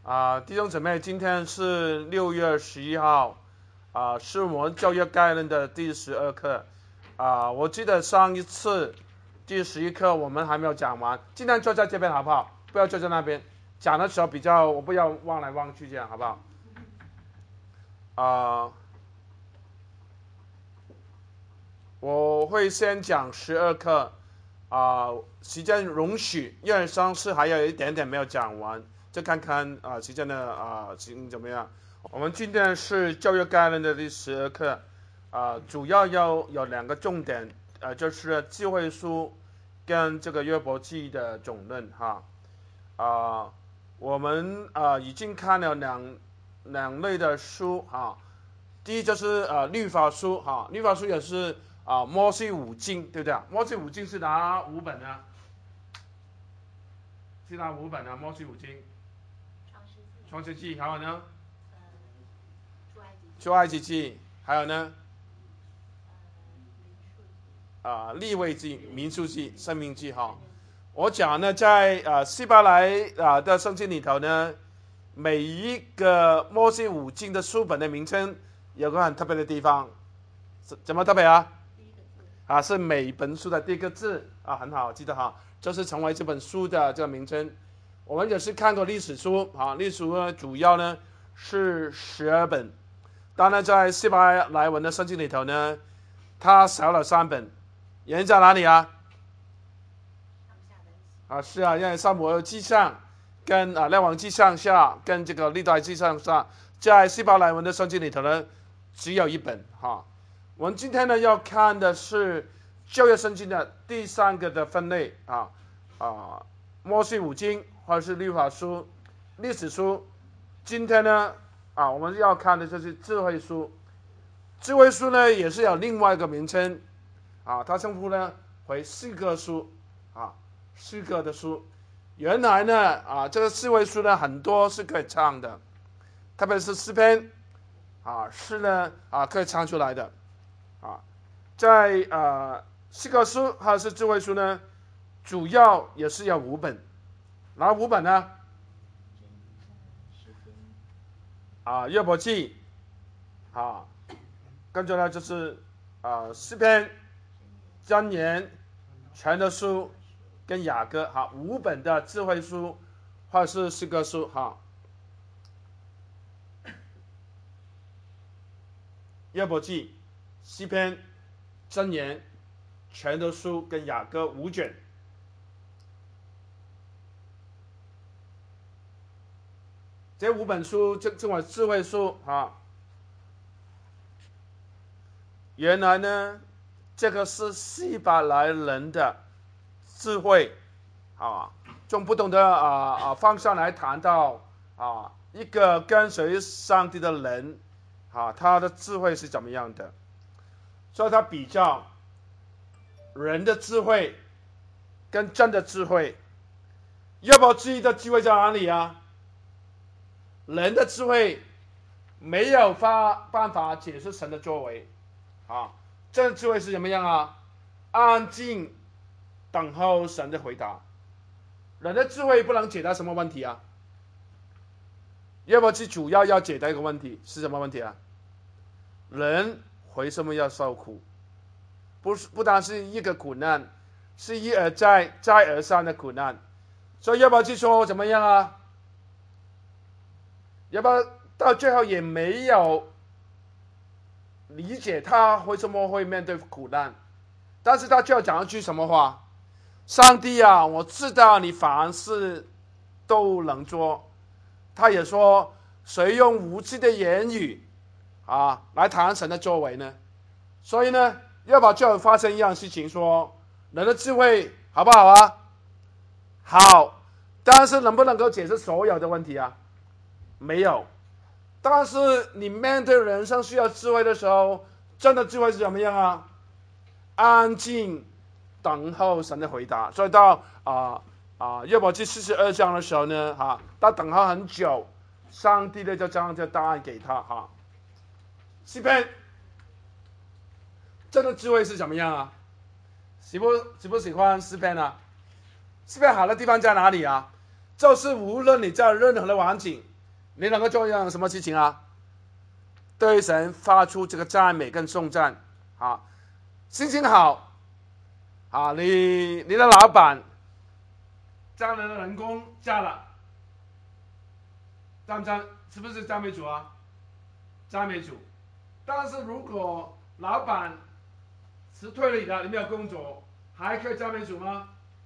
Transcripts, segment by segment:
弟兄姊妹，今天是6月11号，是我们教育概论的第12课。我记得上一次第11课我们还没有讲完，今天坐在这边好不好？不要坐在那边，讲的时候我不要望来望去，这样好不好？我会先讲12课，时间容许，1、2、3、4还有一点点没有讲完。就看看时间的情怎么样。我们今天是教育概论的第12课，主要有2个重点，就是智慧书跟这个约伯记的总论哈。我们已经看了两类的书哈。第一就是律法书哈，律法书也是摩西五经，对不对？摩西五经是哪5本呢？是哪5本呢？摩西五经。创世纪，还有呢？出埃及记，还有呢？利未记、民数记、申命记哈。我讲呢，在希伯来的圣经里头呢，每一个摩西五经的书本的名称有个很特别的地方，怎么特别啊？是每本书的第一个字很好，记得哈，就是成为这本书的这个名称。我们也是看过历史书历史书呢主要呢是12本，当然在希伯来文的圣经里头呢，它少了3本，原因在哪里啊？是因为撒母耳记上跟列王记上下跟这个历代记上下，在希伯来文的圣经里头呢只有1本哈。我们今天呢要看的是旧约圣经的第3个的分类摩西五经或者是律法书、历史书。今天呢我们要看的就是智慧书。智慧书呢也是有另外一个名称它称呼呢为诗歌书诗歌的书。原来呢这个智慧书呢很多是可以唱的，特别是诗篇诗呢可以唱出来的在诗歌书还是智慧书呢，主要也是有5本。哪5本呢？约伯记跟着呢就是诗篇、箴言、传道书跟雅歌5本的智慧书或是诗歌书约伯记、诗篇、箴言、传道书跟雅歌5卷。这5本书称为智慧书原来呢这个是希伯来人的智慧从不同的方向来谈到一个跟随上帝的人他的智慧是怎么样的。所以他比较人的智慧跟真的智慧。约伯记的智慧在哪里啊？人的智慧没有办法解释神的作为真的智慧是怎么样安静等候神的回答。人的智慧不能解答什么问题约伯记主要解答一个问题，是什么问题人为什么要受苦？不单是一个苦难，是一而再再而三的苦难。所以约伯记说怎么样约伯到最后也没有理解他为什么会面对苦难，但是他就要讲一句什么话？上帝我知道你凡事都能做。他也说，谁用无知的言语来谈神的作为呢？所以呢约伯就发生一样事情，说人的智慧好不好好，但是能不能够解释所有的问题没有。但是你面对人生需要智慧的时候，真的智慧是怎么样安静等候神的回答。所以到约伯记42章的时候呢他等候很久，上帝呢就将这答案给他诗篇真的智慧是怎么样喜不喜欢诗篇诗篇好的地方在哪里就是无论你在任何的环境， 你能够做样什么事情啊？对神发出这个赞美跟颂赞啊，心情好啊，你的老板将来的人工加了，赞不赞？是不是赞美主啊？赞美主。但是如果老板辞退了你了，你没有工作，还可以赞美主吗？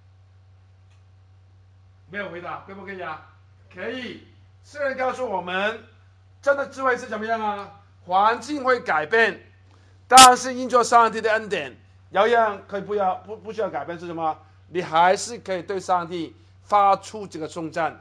没有回答，可不可以啊？可以。圣人告诉我们，真的智慧是怎么样啊？环境会改变，但是因着上帝的恩典，有一样可以不需要改变是什么？你还是可以对上帝发出这个颂赞。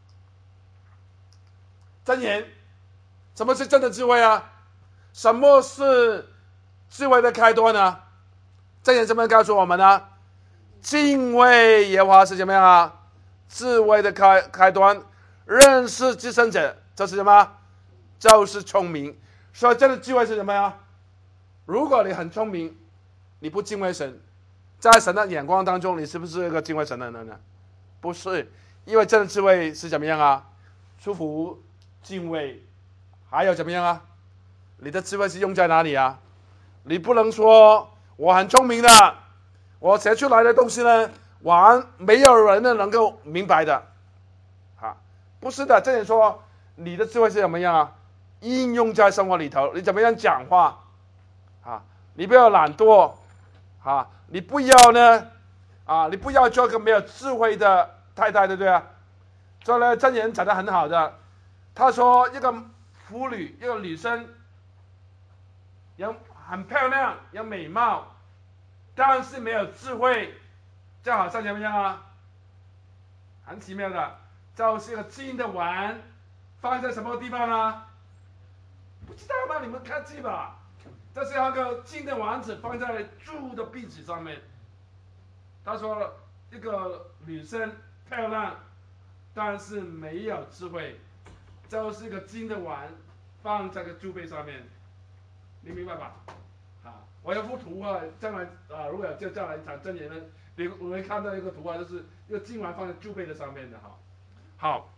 箴言，什么是真的智慧啊？什么是智慧的开端呢？箴言怎么告诉我们呢？敬畏耶和华是怎么样啊？智慧的开端。认识至圣者，这是什么？就是聪明。所以真的智慧是什么呀？如果你很聪明，你不敬畏神，在神的眼光当中，你是不是一个敬畏神的人呢？不是，因为真的智慧是怎么样啊？舒服、敬畏，还有怎么样啊？你的智慧是用在哪里啊？你不能说我很聪明的，我写出来的东西呢，没有人能够明白的。不是的，这里说你的智慧是怎么样啊？应用在生活里头，你怎么样讲话啊？你不要懒惰啊！你不要呢你不要做个没有智慧的太太，对不对啊？所以呢，箴言讲得很好的，他说一个妇女，一个女生，有很漂亮，有美貌，但是没有智慧，就好像怎么样啊？很奇妙的。就是一个金的碗，放在什么地方呢？不知道吗？你们看记吧。这是那个金的丸子放在猪的鼻子上面。他说一个女生漂亮，但是没有智慧，就是一个金的碗放在个猪背上面，你明白吧？我有幅图啊，将来如果有将来讲真言呢，你会看到一个图啊，就是一个金碗放在猪背的上面的好，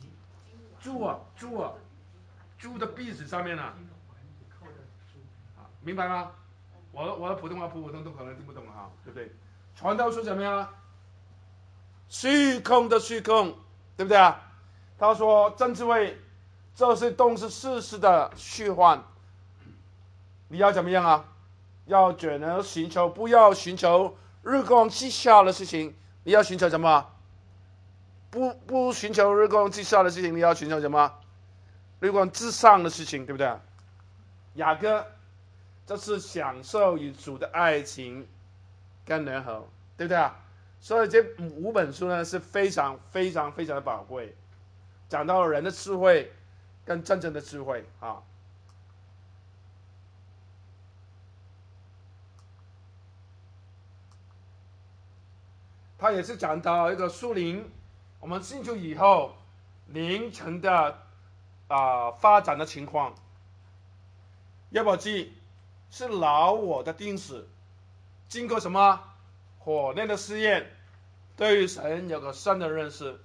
猪的鼻子上面啊，明白吗？我的普通话普通都可能听不懂对不对？传道书怎么样？虚空的虚空，对不对啊？他说真智慧，这些都是事实的虚幻。你要怎么样啊？要只能寻求，不要寻求日光之下的事情。你要寻求什么？不寻求日光之下的事情，你要寻求什么？日光之上的事情，对不对？雅各，这是享受与主的爱情跟联合，对不对啊？所以这5本书呢是非常非常非常的宝贵，讲到人的智慧跟真正的智慧他也是讲到一个树林，我们进去以后凌晨的发展的情况。约伯记是老我的定死，经过什么火炼的试验，对于神有个深的认识。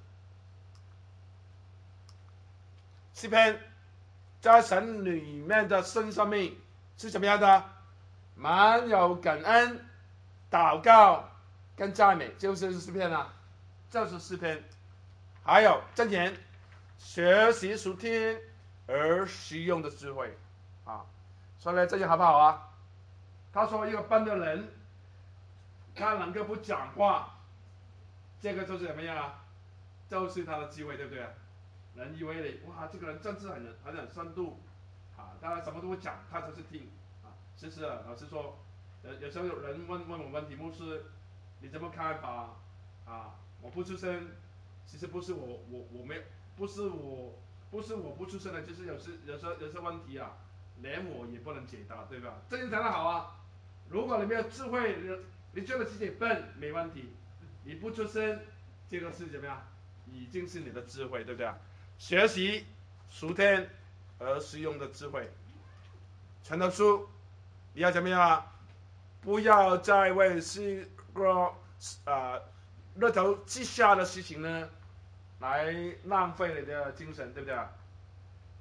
诗篇在神里面的新生命是怎么样的？满有感恩、祷告跟赞美，就是诗篇啊，就是诗篇。还有箴言，学习属天而实用的智慧所以呢，这句好不好啊？他说一个笨的人，他能够不讲话，这个就是怎么样啊？就是他的智慧，对不对？人以为你哇，这个人政治很深度当然什么都会讲，他就是听其实老实说，有时候有人问我问题目是，你怎么看法我不出声，其实不是我没不是我不出声的，就是有些问题连我也不能解答，对吧？这就讲得好如果你没有智慧，你觉得自己笨没问题，你不出声，这个是怎么样？已经是你的智慧，对不对学习属天而实用的智慧。传道书，你要怎么样不要再为日头之下的事情呢，来浪费你的精神，对不对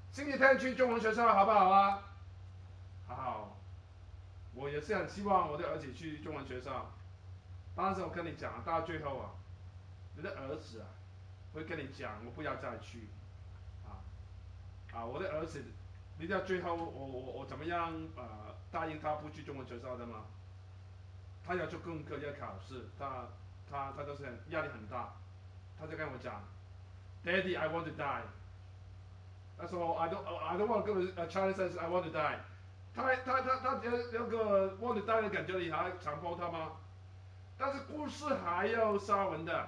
星期天去中文学校好不好啊？好，我也是很希望我的儿子去中文学校，但是我跟你讲，到最后啊，你的儿子啊，会跟你讲，我不要再去，啊我的儿子，你知道最后我怎么样答应他不去中文学校的吗？他要做功课要考试，他就是压力很大，他就跟我讲，Daddy I want to die。他说 I don't want to go to China says I want to die。他有个 want to die 的感觉，你还强迫他吗？但是故事还有沙文的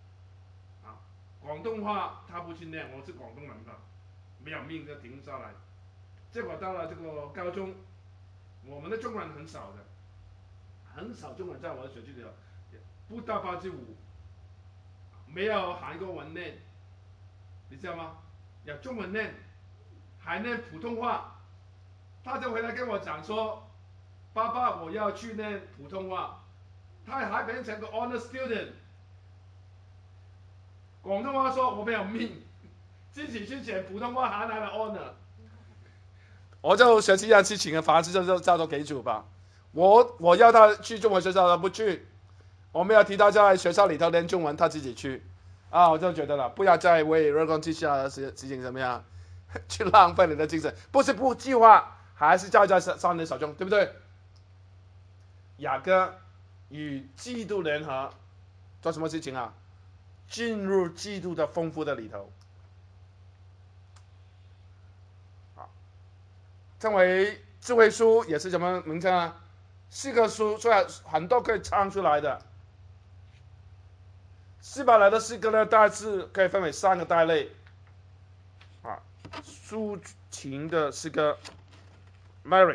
广东话他不去念，我是广东人的，没有命就停下来。结果到了这个高中，我们的中文很少的，很少中文在我的学区里头，不到5%，没有韩国文念，你知道吗？有中文念，还念普通话，他就回来跟我讲说：“爸爸，我要去念普通话。”他还变成个 honor student。广东话说我没有命，自己去选普通话还拿了 honor。我就学这样事情的方式就叫做给主吧。我要他去中文学校，他不去。我没有提他在学校里头练中文，他自己去。我就觉得了，不要再为日光之下的事情怎么样，去浪费你的精神。不是不计划，还是交在上帝手中，对不对？雅各与基督联合，做什么事情啊？进入基督的丰富的里头。称为智慧书也是什么名称啊？四个书，虽然很多可以唱出来的。希伯来的诗歌呢，大致可以分为3个大类。抒情的诗歌 ，Mary，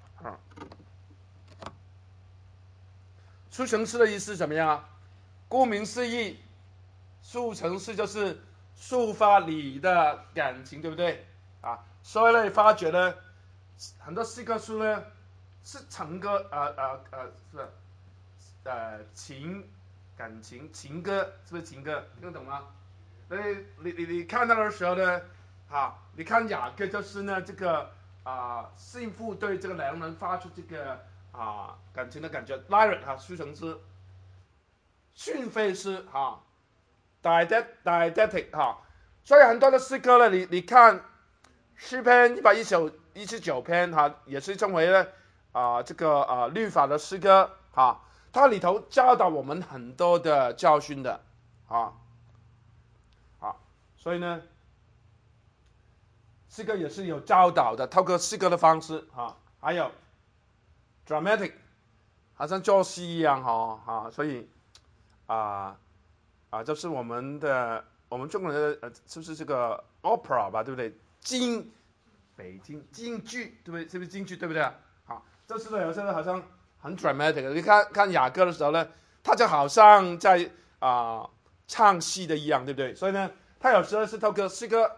抒情诗的意思是怎么样啊？顾名思义，抒情诗就是抒发你的感情，对不对？所以呢，你发觉呢，很多诗歌书呢是情歌，感情情歌，是不是情歌？听得懂吗？你看到的时候呢，你看雅各就是呢这个幸福对这个良人发出这个感情的感觉 ，lyric 抒情诗，训诲诗didactic 所以很多的诗歌呢，你看诗篇119篇也是称为呢这个律法的诗歌它里头教导我们很多的教训的所以呢，诗歌也是有教导的，透过诗歌的方式还有 dramatic， 好像做戏一样所以就是我们中国人的就是这个 opera 吧，对不对？北京京剧，对不对？是不是京剧，对不对？这是呢，有时候好像很 dramatic。你看雅歌的时候呢，他就好像在唱戏的一样，对不对？所以呢，他有时候是透过诗歌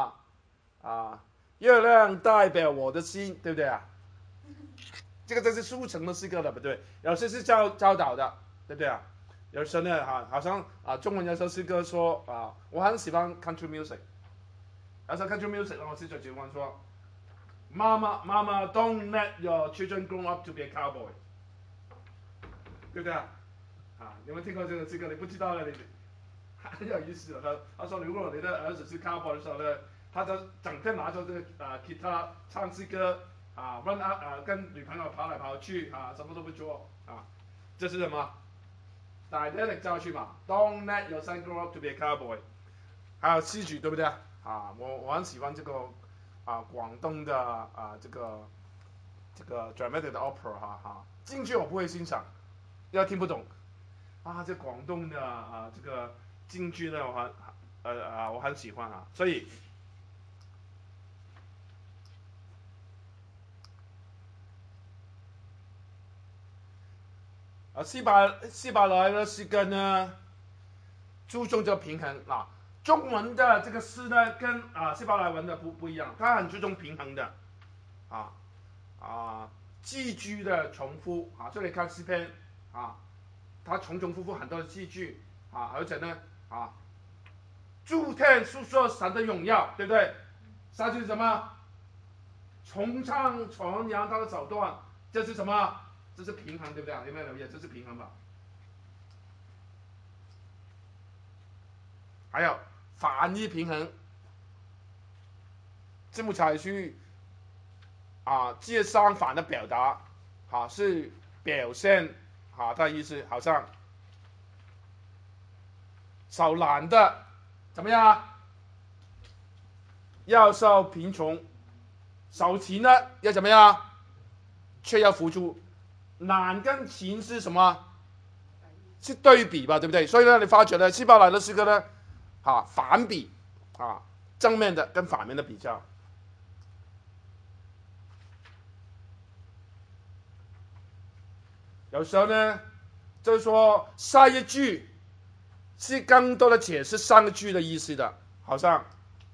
月亮代表我的心，对不对啊？这个就是抒情的诗歌了，不对？有时是教导的，对不对啊？有时候呢，好像中文有时候诗歌说我很喜欢 country music。有时候 country music 我是最喜欢说，妈妈 ，don't let your children grow up to be a cowboy， 对不对啊？有没有听过这个诗歌？你不知道的，你很有意思的。他说，如果你的儿子是 cowboy 的时候呢，他就整天拿着这个吉他唱诗歌run out 跟女朋友跑来跑去什么都不做这是什么？didactic 教训嘛 ，Don't let your son grow up to be a cowboy。还有戏剧，对不对我很喜欢这个广东的这个 dramatic 的 opera 京剧我不会欣赏，因为听不懂这广东的这个京剧呢，我很喜欢所以希伯来的诗歌呢，注重这个平衡中文的这个诗呢，跟希伯来文的不一样，它很注重平衡的句句的重复所以你看诗篇它重复很多的句句而且呢诸天述说神的荣耀，对不对？ 杀句是什么？崇尚传扬他的手段，这是什么？这是平衡，对不对？有没有留意？这是平衡吧？还有反义平衡，字母采取借相反的表达，是表现它的意思，好像手懒的怎么样？要受贫穷，手勤的要怎么样？却要付出。懒跟勤是什么？是对比吧，对不对？所以呢，你发觉呢，希伯来的诗歌呢，反比正面的跟反面的比较。有时候呢，就是说下一句是更多的解释上一句的意思的，好像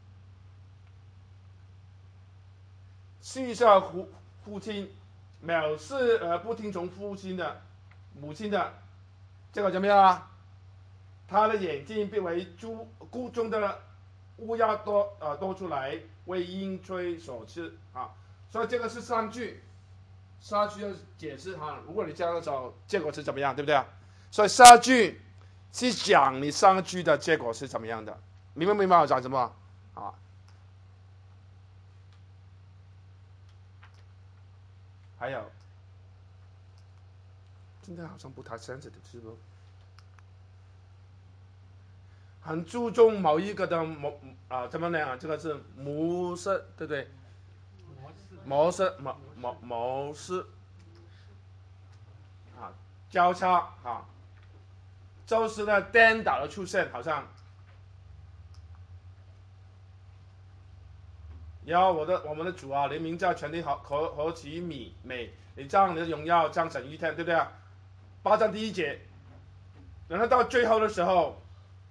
戏笑父亲藐视而不听从父亲的母亲的，这个怎么样啊？他的眼睛变为谷中的乌鸦多出来，为鹰吹所吃所以这个是上句。下句要解释如果你这样找，结果是怎么样，对不对？所以下句是讲你上句的结果是怎么样的，明不明白我讲什么还有，今天好像不太 sensitive， 是不？很注重某一个的怎么样？这个是模式，对不对？模式交叉就是呢颠倒的出现，好像我们的主你名叫全体何其美，你将你的荣耀彰显一天，对不对？8章第1节，然后到最后的时候，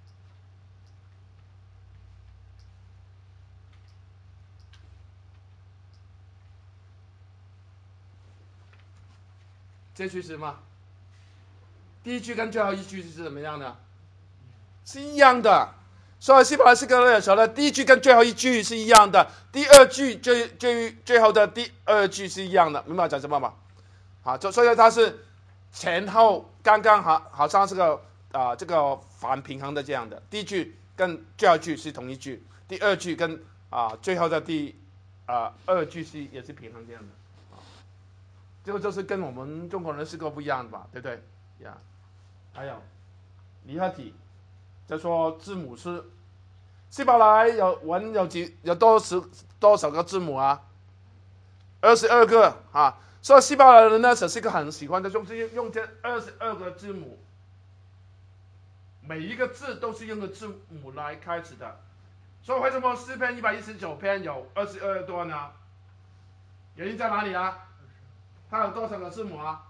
这句是什么？第一句跟最后一句是怎么样的？是一样的。所以希伯来诗歌的时候呢，第一句跟最后一句是一样的，第二句最后的第二句是一样的，明白讲什么吗？所以它是前后刚刚好像是个这个反平衡的这样的。第一句跟最后一句是同一句，第二句跟最后的第二句也是平衡这样的。这个就是跟我们中国人诗歌不一样的吧，对不对？还有离合体，就说字母是希伯来有多少个字母啊？22个所以希伯来人呢，只是一个很喜欢的用这22个字母，每一个字都是用个字母来开始的。所以为什么诗篇119篇有22段呢？原因在哪里啊？它有多少个字母啊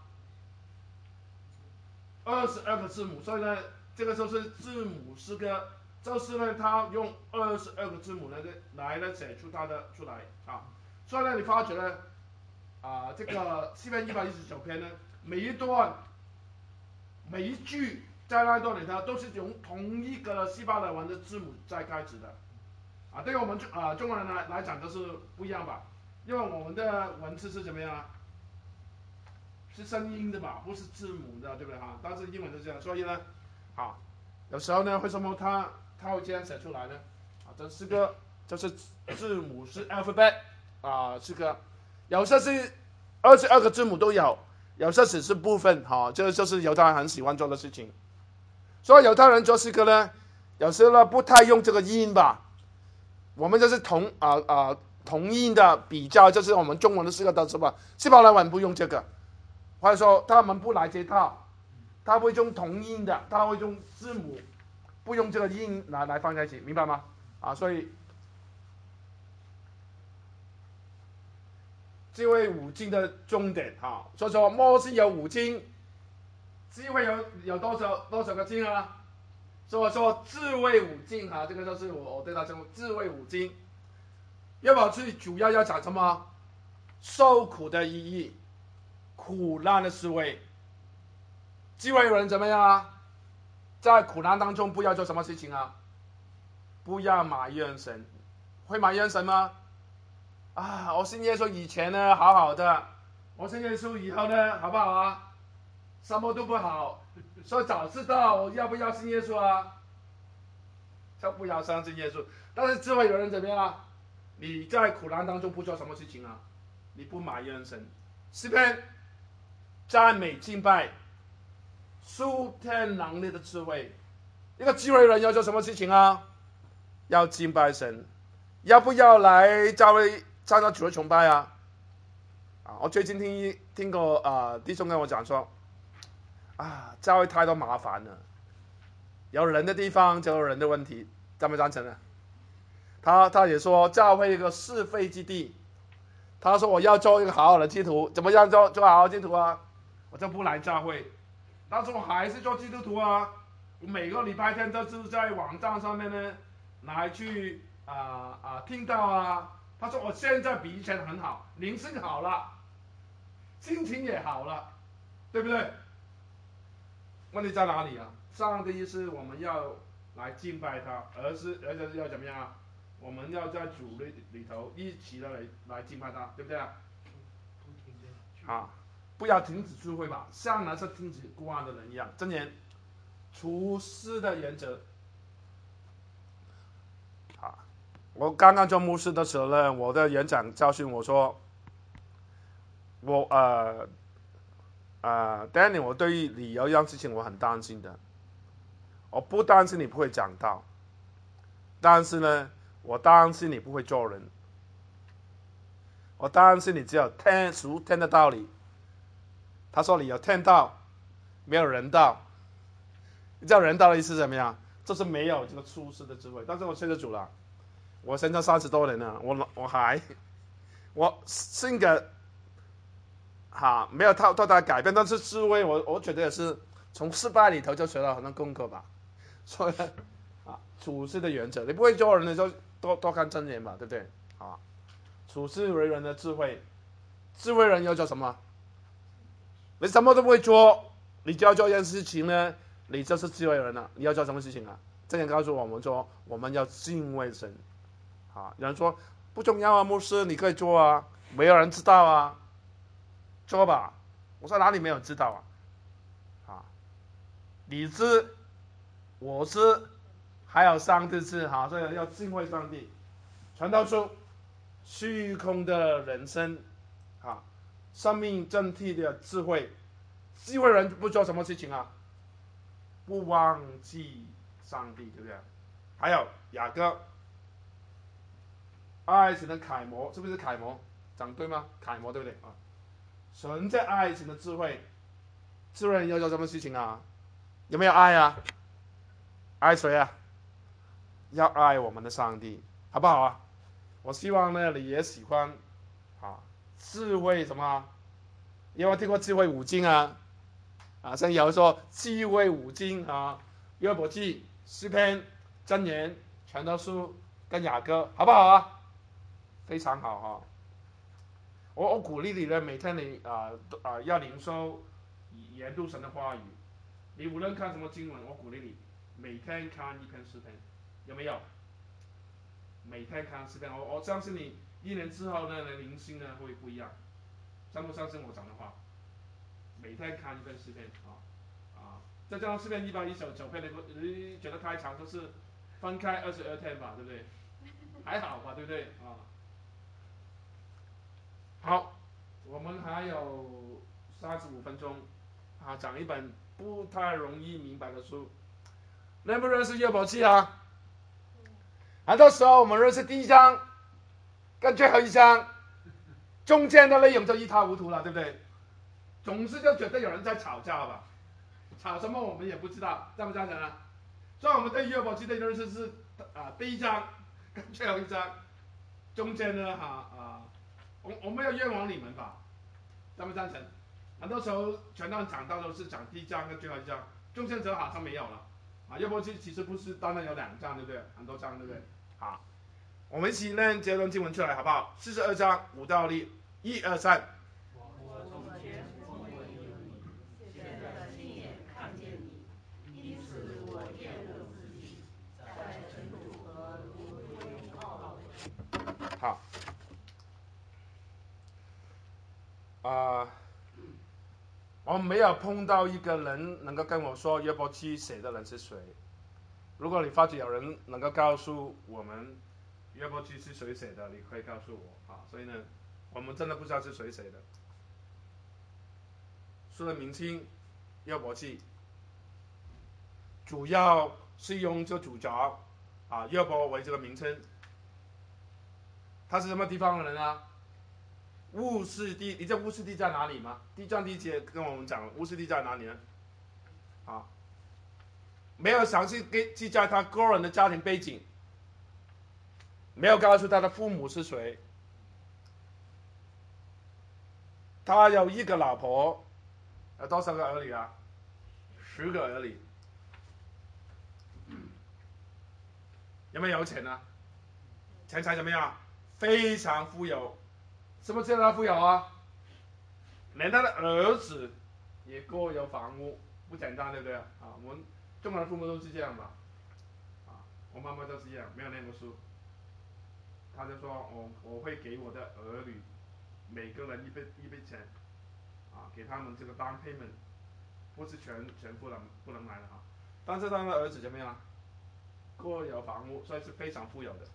？22个字母，所以呢，这个就是字母诗歌，就是呢，它用22个字母来写出它的出来所以呢，你发觉呢，这个诗篇119篇呢，每一段、每一句在那一段里头都是用同一个希伯来文的字母在开始的对于我们中国人来讲都是不一样吧，因为我们的文字是怎么样是声音的吧，不是字母的，对不对但是英文是这样，所以呢，有时候呢，为什么他会这样写出来呢？这是个就是字母是 alphabet 这个有些是22个字母都有，有些只是部分这个就是犹太人很喜欢做的事情。所以犹太人做诗歌呢，有时候呢不太用这个音吧，我们就是同音的比较，就是我们中文的诗歌都是吧，希伯来文不用这个。或者说他们不来这套，他会用同音的，他会用字母，不用这个音来放在一起，明白吗？所以智慧五经的重点所以说摩西有5经，智慧有多少个经啊？所以说智慧5经这个就是我对它称智慧5经。约伯记主要讲什么？受苦的意义。苦难的思维，智慧人怎么样在苦难当中不要做什么事情不要埋怨神，会埋怨神吗？ 我信耶稣以前呢好好的，我信耶稣以后呢好不好啊？什么都不好，所以早知道要不要信耶稣啊？就不要相信耶稣。但是智慧的人怎么样？你在苦难当中不做什么事情啊？你不埋怨神，诗篇赞美敬拜，属天能力的智慧。一个智慧人要做什么事情啊？要敬拜神，要不要来教会参加主日崇拜啊？我最近听过弟兄跟我讲说，教会太多麻烦了，有人的地方就有人的问题，赞不赞成啊？他也说教会一个是非之地，他说我要做一个好好的基督徒，怎么样做好好基督徒啊？我就不来教会，但是我还是做基督徒啊。我每个礼拜天都是在网站上面呢来去听到啊。他说我现在比以前很好，灵性好了，心情也好了，对不对？问题在哪里啊？上帝是我们要来敬拜他，而且要怎么样啊？我们要在主里头一起的来敬拜他，对不对啊？不要停止聚会吧，像那些停止过安的人一样。箴言处事的原则。我刚刚做牧师的时候呢，我的园长教训我说，Danny， 我对于你有一样事情我很担心的。我不担心你不会讲道，但是呢，我担心你不会做人。我担心你只有属天的道理。他说你有天道，没有人道。你知道人道的意思是怎么样？就是没有这个出世的智慧。但是我信了主了，我现在30多年了，我性格没有太大改变，但是智慧我觉得也是从失败里头就学到很多功课吧。所以处事的原则，你不会做人的就多看真言嘛，对不对？处事为人的智慧，智慧人要做什么？你什么都不会做，你就要做一件事情呢，你就是智慧人了。你要做什么事情啊？这点告诉我们说，我们要敬畏神。有人说不重要啊，牧师你可以做啊，没有人知道啊，做吧。我说哪里没有知道啊？你知，我知，还有上帝知，所以要敬畏上帝。传道书，虚空的人生，生命真谛的智慧。智慧人不做什么事情啊？不忘记上帝，对不对？还有雅各，爱情的楷模，是不是楷模？讲对吗？楷模对不对啊？神在爱情的智慧，智慧人要做什么事情啊？有没有爱啊？爱谁啊？要爱我们的上帝，好不好啊？我希望呢，你也喜欢智慧什么？有没有听过智慧五经啊？像有说智慧五经约伯记、诗篇、箴言、传道书跟雅歌，好不好啊？非常好我鼓励你呢，每天你要灵修研读神的话语。你无论看什么经文，我鼓励你每天看一篇诗篇，有没有？每天看诗篇，我相信你1年之后呢，你的灵性呢会不一样。相不相信我讲的话？每天看一篇诗篇这张诗篇119篇，你觉得太长，就是分开22天吧，对不对？还好吧，对不对好，我们还有35分钟讲一本不太容易明白的书。认不认识约伯记啊？很多时候我们认识第1章跟最后1章，中间的内容就一塌糊涂了，对不对？总是就觉得有人在吵架吧，吵什么我们也不知道，赞不赞成啊？所以我们对约伯记的认识是第1章跟最后1章，中间呢我们要冤枉你们吧，赞不赞成？很多时候全段讲到都是讲第1章跟最后1章，中间则好像没有了约伯记其实不是单单有2章，对不对？很多章，对不对？好，我们一起念这段经文出来好不好？42章5到6，1、2、3。 我从前不以为有你，现在亲眼看见你，因此我厌恶自己，在尘土和污秽中懊悔。 好， 我没有碰到一个人能够跟我说约伯记写的人是谁。如果你发觉有人能够告诉我们约伯记是谁写的，你可以告诉我啊。所以呢，我们真的不知道是谁写的。书的名称约伯记，主要是用这主角约伯为这个名称。他是什么地方的人啊？乌斯地，你知道乌斯地在哪里吗？地藏第一节跟我们讲乌斯地在哪里呢？没有详细记载他个人的家庭背景，没有告诉他的父母是谁。他有一个老婆，有多少个儿女啊？10个儿女。有没有钱呢？钱财怎么样？非常富有。什么叫他富有啊？连他的儿子也各有房屋，不简单，对不对啊？我们中国人父母都是这样嘛。我妈妈就是这样，没有念过书，她就说我会给我的儿女每个人一笔钱，给他们这个down payment，不是全部不能买的哈。但是他的儿子怎么样？各有房屋，所以是非常富有的，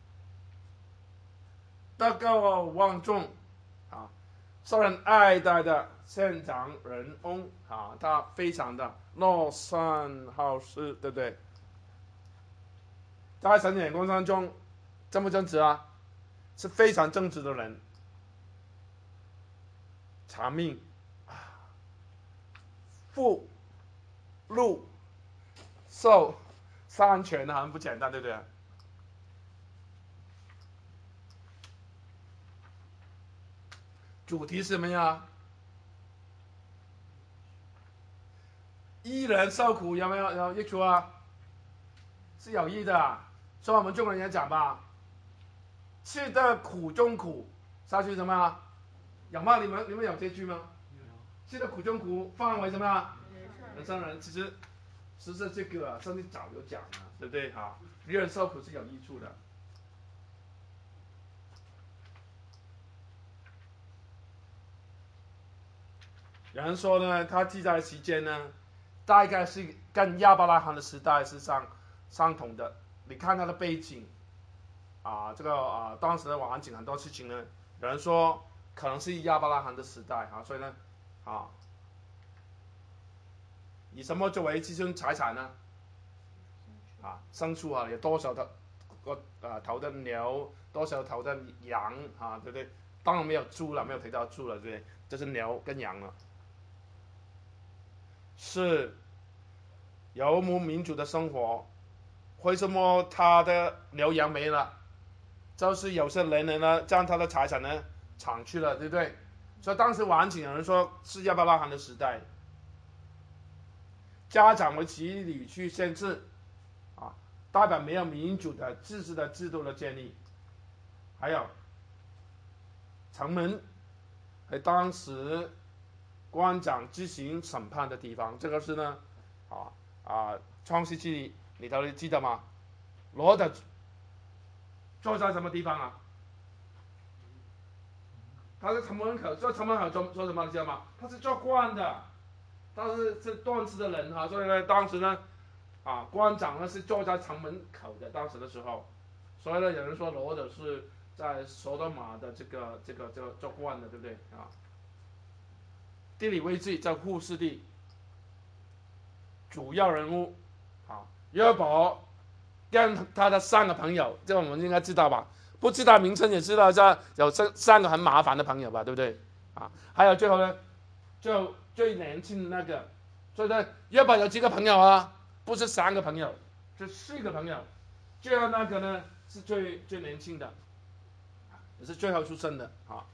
德高望重受人爱戴的县长人翁他非常的乐善好施，对不对？在神眼光当中，正不正直啊？是非常正直的人。长命富禄寿三全很不简单，对不对？主题是什么呀？一人受苦有没有益处啊？是有益的，所以我们中国人也讲吧，吃得苦中苦，下去什么？有吗？你们有这句吗？吃得苦中苦，方为什么呀？人上人。其实这个圣经早就讲了，对不对？一人受苦是有益处的。有人说呢，他记载的时间呢，大概是跟亚伯拉罕的时代是相同的。你看他的背景当时的环境很多事情呢，有人说可能是亚伯拉罕的时代所以呢以什么作为寄生财产呢？牲畜有多少头的牛，多少头的羊对不对？当然没有猪了，没有提到猪了，对不对？就是牛跟羊了。是游牧民族的生活。为什么他的牛羊没了？就是有些人呢将他的财产呢抢去了，对不对？所以当时环境有人说是亚伯拉罕的时代，家长和子女去限制代表没有民主的自治的制度的建立。还有城门在当时官长执行审判的地方，这个是呢创世纪里头记得吗？罗德坐在什么地方啊？他在城门口，做城门口做什么？你知道吗？他是做官的，他是断食的人所以呢，当时呢官长呢是坐在城门口的，当时的时候，所以呢，有人说罗德是在索多玛的这个做官的，对不对地理位置在户氏地，主要人物约伯跟他的3个朋友，这我们应该知道吧？不知道名称也知道，有3个很麻烦的朋友吧，对不对还有最后呢，就最年轻的那个，所以呢，约伯有几个朋友啊？不是3个朋友，是4个朋友。最后那个呢是最年轻的，也是最后出生的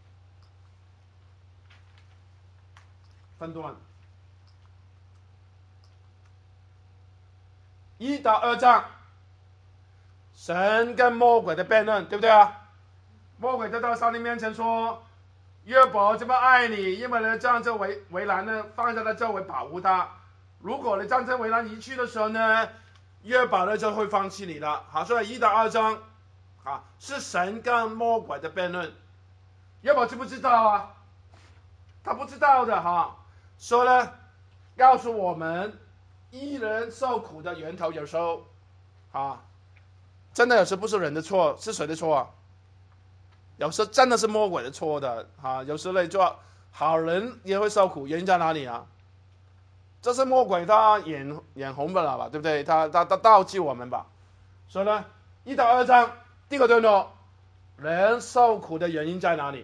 分段1到2章，神跟魔鬼的辩论，对不对魔鬼就到上帝面前说：“约伯这么爱你，因为呢将这围栏呢放在他周围保护他。如果你将这围栏移去的时候呢，约伯呢就会放弃你了。”所以1到2章是神跟魔鬼的辩论。约伯知不知道他不知道的哈。所以呢，告诉我们，一人受苦的源头有时候啊，真的有时不是人的错，是谁的错啊？有时真的是魔鬼的错的啊。有时呢，就好人也会受苦，原因在哪里啊？这是魔鬼他眼红不了吧，对不对？他倒击我们吧。所以呢，1到2章第一个段落，人受苦的原因在哪里？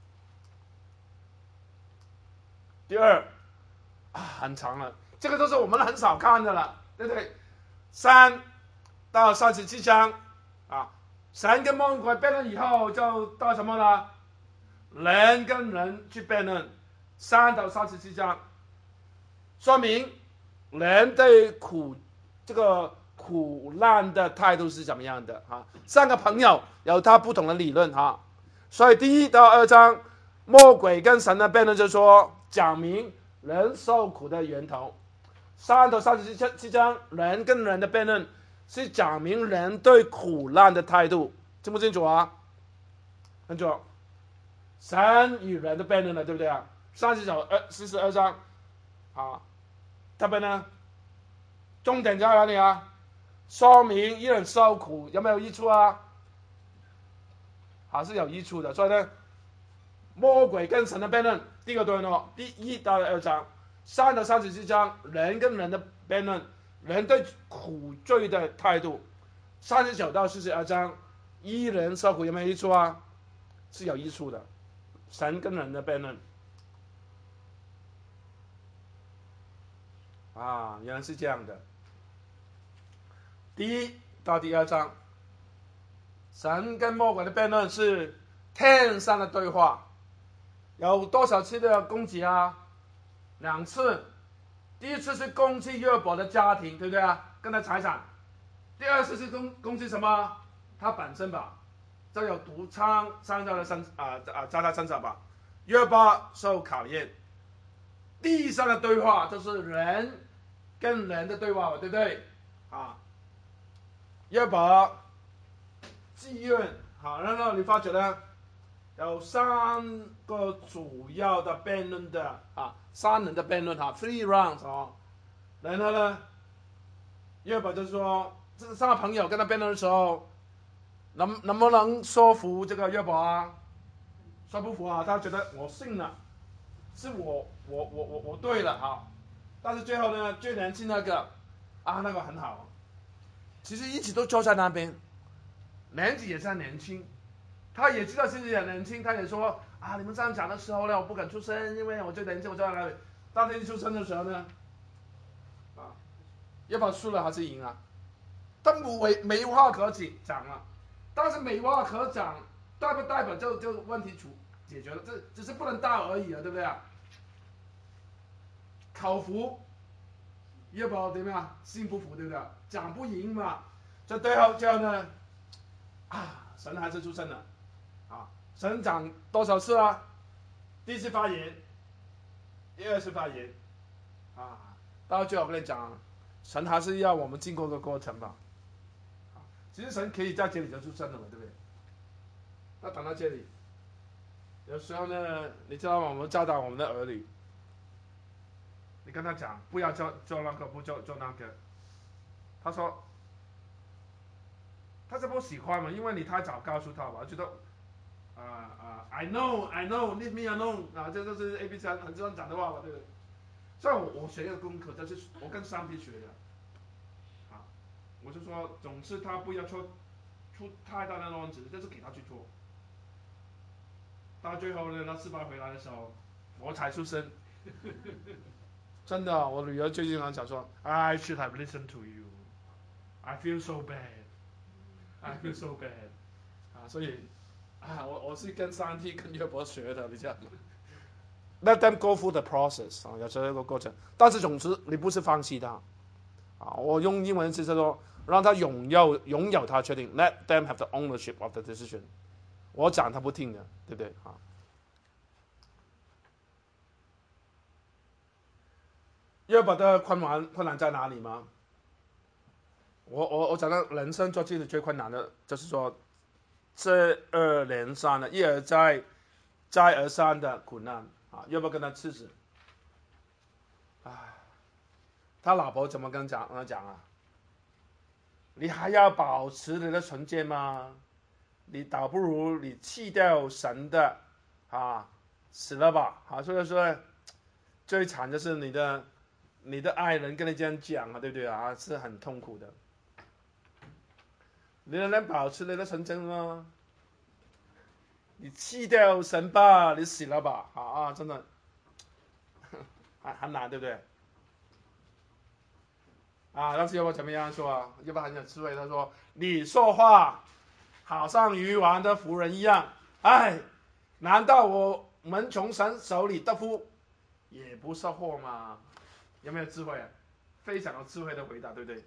第二很长了，这个都是我们很少看的了，对不对？3到37章啊，神跟魔鬼辩论以后，就到什么了？人跟人去辩论。3到37章，说明人对这个苦难的态度是怎么样的啊？3个朋友有他不同的理论哈。所以第1到2章，魔鬼跟神的辩论就说讲明人受苦的源头。3到37章，人跟人的辩论是讲明人对苦难的态度，清不清楚啊？清楚。神与人的辩论了，对不对啊？42章啊，特别呢，重点在哪里啊？说明一人受苦有没有益处啊？还是有益处的。所以呢，魔鬼跟神的辩论，第一个段落，第1到2章，3到37章，人跟人的辩论，人对苦罪的态度。39到42章，一人受苦有没有益处啊？是有益处的。神跟人的辩论啊，原来是这样的。第1到第2章，神跟魔鬼的辩论是天上的对话。有多少次的攻击啊？2次。第一次是攻击约伯的家庭，对不对啊？跟他财产。第二次是攻击什么？他本身吧，就有毒疮伤在他身上吧。约伯受考验。第3的对话就是人跟人的对话，对不对啊？约伯妓院，好，然后你发觉呢，有3个主要的辩论的3人的辩论3 rounds 然后呢，约伯就说，这3个朋友跟他辩论的时候，能不能说服这个约伯啊？说不服啊，他觉得我信了，是我对了啊。但是最后呢，最年轻那个那个很好，其实一直都坐在那边，年纪也算年轻，他也知道自己很年轻，他也说你们这样讲的时候呢，我不敢出声，因为我最年轻，我坐在那里。当他一出声的时候呢，约伯输了还是赢啊？他没话可讲了，但是没话可讲，代不代表就问题解决了？这只是不能到而已啊，对不对啊？口服，约伯怎么样？心不服，对不对？讲不赢嘛。这最后呢，神还是出声了，神讲多少次啊？第1次发言，第2次发言，到最后我跟你讲，神还是要我们经过个过程吧。其实神可以在这里就出声了嘛，对不对？那等到这里，有时候呢，你知道吗？我们教导我们的儿女，你跟他讲不要做那个，不做那个，他说他是不喜欢嘛，因为你太早告诉他吧，觉得I know leave me alone 这就是 ABC 很经常讲的话嘛，对不对？所以我学一个功课，就是我跟上帝学的，我就说总是他不要出太大的乱子，就是给他去做。到最后呢，他失败回来的时候，我才出声。真的，我女儿最近常讲说 ，I should have listened to you. I feel so bad. I feel so bad. 所以我是跟上帝跟约伯学的，你知道吗 ？Let them go through the process 有时候一个过程，但是总之你不是放弃他我用英文是说，让他拥有他决定 ，Let them have the ownership of the decision。我讲他不听的，对不对约伯的困难在哪里吗？我讲到人生做自己最困难的，就是说接二连三的一而再再而三的苦难啊，要不要跟他吃死？他老婆怎么跟他讲啊？你还要保持你的纯洁吗？你倒不如你弃掉神的死了吧所以说最惨就是你的爱人跟你这样讲对不对是很痛苦的。你能保持你的纯真吗？你弃掉神吧，你死了吧真的很难，对不对？但是要不怎么样说要不很有智慧，他说你说话好像鱼丸的妇人一样，难道我们从神手里得福也不收获吗？有没有智慧非常有智慧的回答，对不对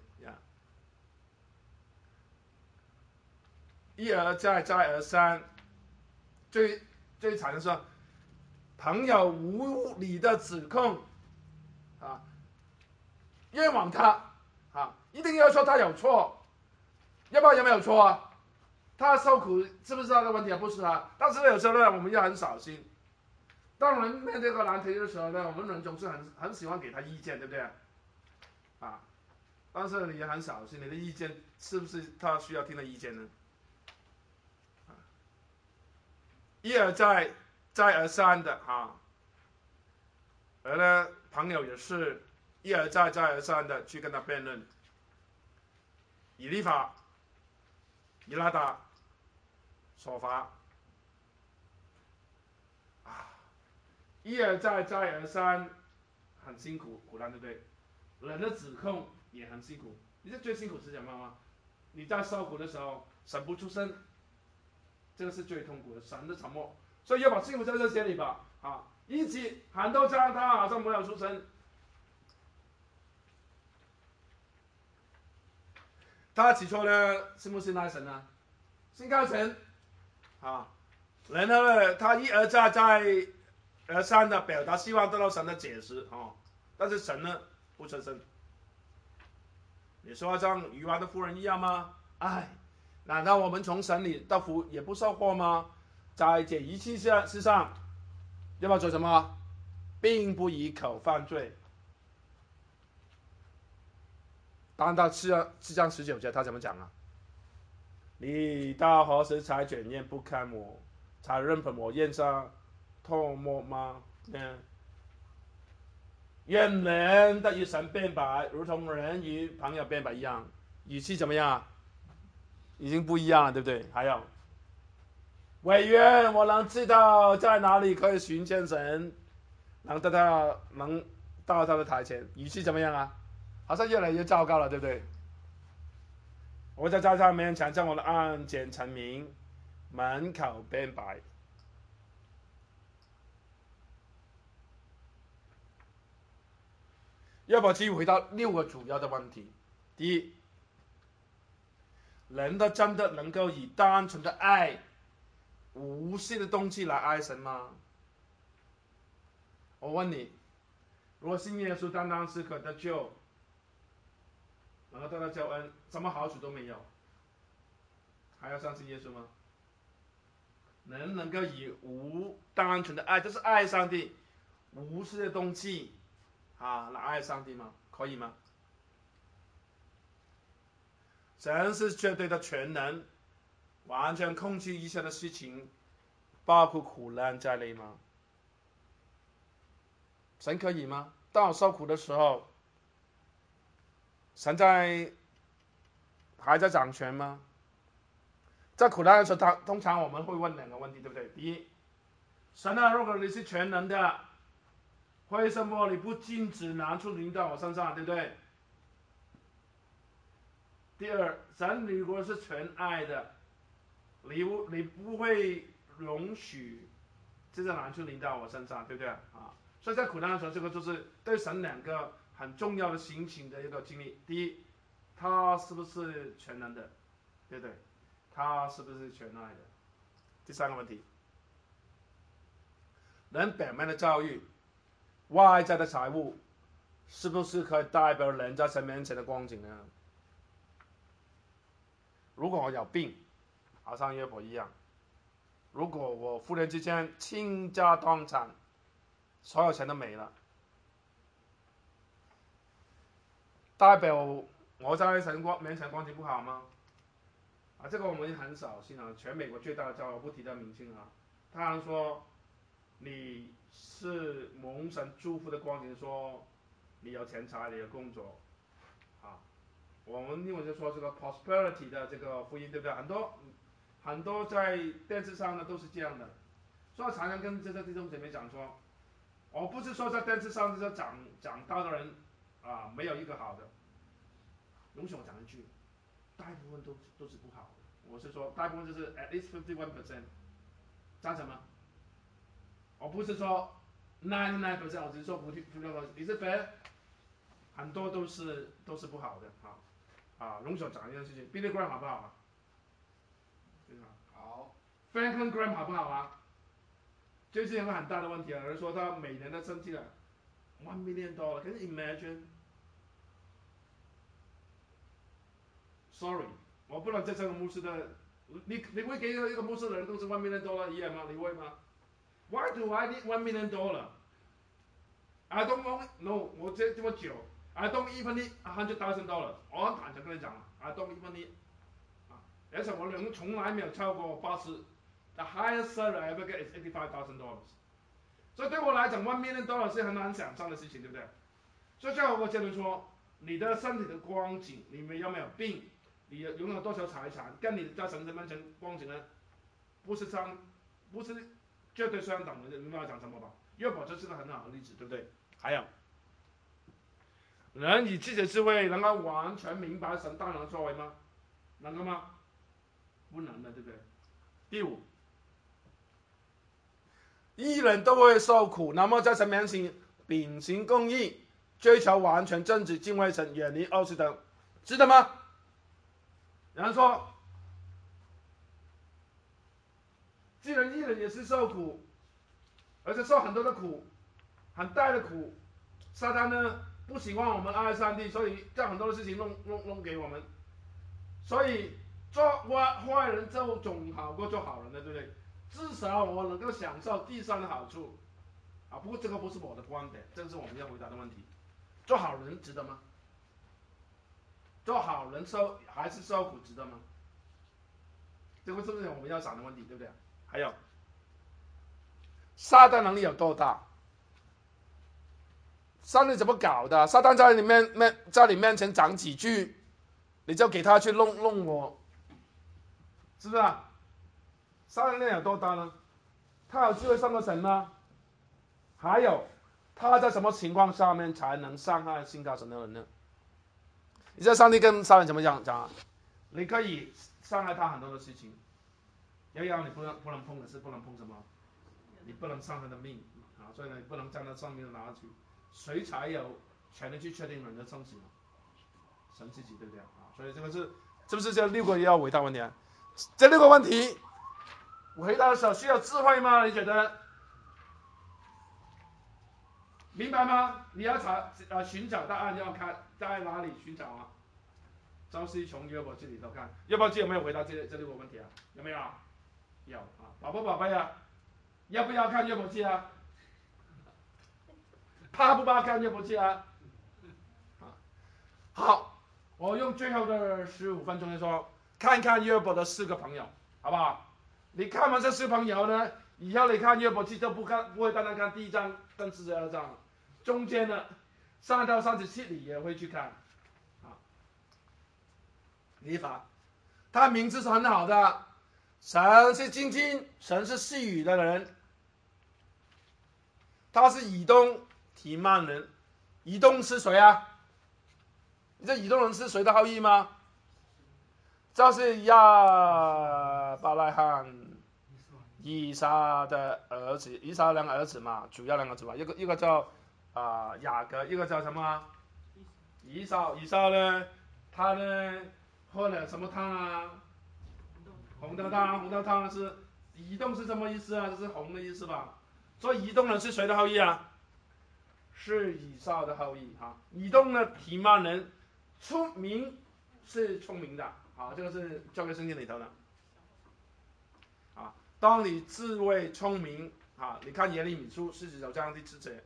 一而再再而三，最惨的是朋友无理的指控冤枉他一定要说他有错，要不然有没有错他受苦是不是他的问题不是但是有时候呢，我们要很小心。当人面对这个难题的时候呢，我们人总是很喜欢给他意见，对不对但是你也很小心，你的意见是不是他需要听的意见呢？一而再再而三的而呢朋友也是一而再再而三的去跟他辩论，以立法以拉达说法一而再再而三，很辛苦苦难，对不对？人的指控也很辛苦。你知道最辛苦是什么吗？你在受苦的时候神不出声，这个是最痛苦的，神的沉默。所以要把幸福在这些里吧一起喊到这样，他好像没有出声。他起初呢，信不信赖神呢？信靠神然后呢，他一而再再而三的表达希望得到神的解释但是神呢不出声。你说像鱼丸的妇人一样吗？难道我们从神里得福也不收获吗？在这一切事上，要不要做什么？并不以口犯罪。当到4章19节，他怎么讲你到何时才卷烟不看我，才认本我烟上唾沫吗？愿人的与神辩白，如同人与朋友辩白一样，语气怎么样？已经不一样了，对不对？还有，委员，我能知道在哪里可以寻见神，能到他的台前，语气怎么样好像越来越糟糕了，对不对？我在他面前将我的案件陈明，门口辩白。要不继续回到6个主要的问题。第一，人的真的能够以单纯的爱、无私的动机来爱神吗？我问你，如果信耶稣单单是可得救，能够得到救恩，什么好处都没有，还要相信耶稣吗？人能够以单纯的爱，就是爱上帝，无私的动机来爱上帝吗？可以吗？神是绝对的全能，完全控制一切的事情，包括苦难在内吗？神可以吗？当我受苦的时候，神还在掌权吗？在苦难的时候，通常我们会问2个问题，对不对？第一，神如果你是全能的，为什么你不禁止难处临到我身上，对不对？第二，神如果是全爱的，你不会容许这个难处临到我身上，对不对所以在苦难的时候，这个就是对神2个很重要的心情的一个经历。第一，他是不是全能的，对不对？他是不是全爱的？第3个问题，人表面的遭遇，外在的财物，是不是可以代表人在神面前的光景呢？如果我有病，好像约伯一样；如果我忽然之间倾家荡产， 所有钱都没了。代表我在神面前光景不好吗？这个我们很少信啊，全美国最大的教会，我不提他名姓啊。他说你是蒙神祝福的光景，说你有钱财，你有工作，我们英文就说这个 prosperity 的这个福音，对不对？很多在电视上呢都是这样的，所以常常跟这个弟兄姐妹讲说，我不是说在电视上这讲道的人没有一个好的，容许我讲一句，大部分都是不好的。我是说大部分就是 at least 51%，赞成吗？我不是说99%，我只是说51%，is it fair？很多都是不好的容许我讲一件事情 ，Billy Graham 好不好啊？ 好。 Franklin Graham 好不好啊？最近有个很大的问题有人说他每年的生计了$1 million，can you imagine？Sorry， 我不能接受个牧师的，你会给一个牧师的人工资$1 million 一年吗？你会吗 ？Why do I need $1 million？I don't want no， 我这么久 ，I don't even need $100,000。我很坦诚跟你讲 ，I don't even need。而且我人从来没有超过80，the highest salary I ever get is $85,000。所以对我来讲，$1 million 是很难想象的事情，对不对？所以最后我结论说，你的身体的光景，你有没有病，你拥有多少财产，跟你在神的面前光景呢，不是绝对相等的。你明白我讲什么吧？约伯就是个很好的例子，对不对？还有，人以自己的智慧能够完全明白神大能的作为吗？能够吗？不能的，对不对？第五，义人都会受苦，那么在神面前秉行公义，追求完全正直，敬畏神，远离恶事等，值得吗？有人说，既然义人也是受苦，而且受很多的苦，很大的苦，撒旦呢不喜欢我们爱上帝，所以将很多的事情弄给我们，所以做坏人就总好过做好人的，对不对？至少我能够享受地上的好处，不过这个不是我的观点，这是我们要回答的问题。做好人值得吗？做好人还是受苦值得吗？这个是不是我们要想的问题，对不对？还有，撒旦能力有多大？撒旦怎么搞的？撒旦在你面前讲几句，你就给他去弄我，是不是啊？撒旦力有多大呢？他有智慧胜过神吗？还有，他在什么情况下面才能伤害信靠神的人呢？你知道上帝跟撒旦怎么讲啊？你可以伤害他很多的事情，要你不能碰的是不能碰什么？你不能伤他的命所以呢，你不能将他生命拿去。谁才有权利去确定人的生死？神自己，对不对所以这个是不是这6个要回答问题啊？这6个问题回答的时候需要智慧吗？你觉得？明白吗？你要寻找答案，要看在哪里寻找啊？就是从约伯记里头看，约伯记有没有回答这6个问题啊？有没有？有宝贝啊，要不要看约伯记啊？怕不怕看约伯记啊？好，我用最后的15分钟来说，看看约伯的4个朋友，好不好？你看完这4朋友呢，以后你看约伯记就不会单单看第1章跟42章，中间的3到37你也会去看。以法，他名字是很好的，神是精金，神是细语的人，他是以东提曼人。以东是谁啊？你知道以东人是谁的后裔吗？就是亚伯拉罕、以撒的儿子，以撒2个儿子嘛，主要2个儿子嘛，一个叫雅各，一个叫什么？以扫。以扫呢，他呢喝了什么汤啊？红豆汤。红豆汤是以东是什么意思啊？就是红的意思吧？所以以东人是谁的后裔啊？是以扫的后裔以东的提曼人出名是聪明的这个是教会圣经里头的当你智慧聪明啊，你看耶利米书49章第7节，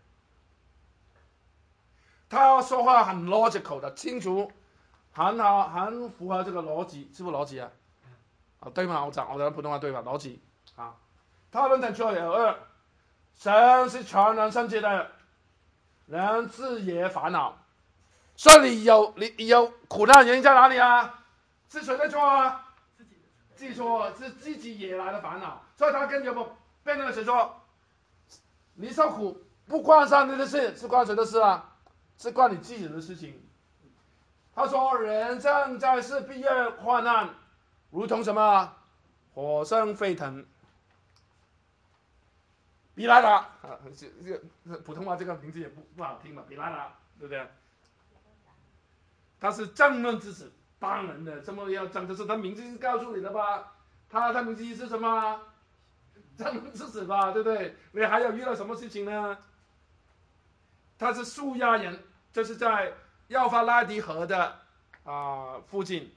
他说话很 logical 的，清楚，很好，很符合这个逻辑，是不是逻辑啊？啊，对吗？我讲普通话对吧？逻辑啊，他论证出有二，神是全能圣洁的，人自也烦恼，所以你有苦难原因在哪里啊？是谁在错啊？自己错，是自己惹来的烦恼。所以他跟约伯辩论时说：“你受苦不关上帝的事，是关谁的事啊？是关你自己的事情。”他说：“人正在世必要患难，如同什么火生沸腾。”比拉达啊，普通话这个名字也不好听嘛，比拉达，对不对？他是正论之子。当然的，这么要讲，就是他名字是告诉你的吧？他名字是什么？正论之子吧，对不对？你还有遇到什么事情呢？他是苏亚人，就是在幼发拉底河的附近。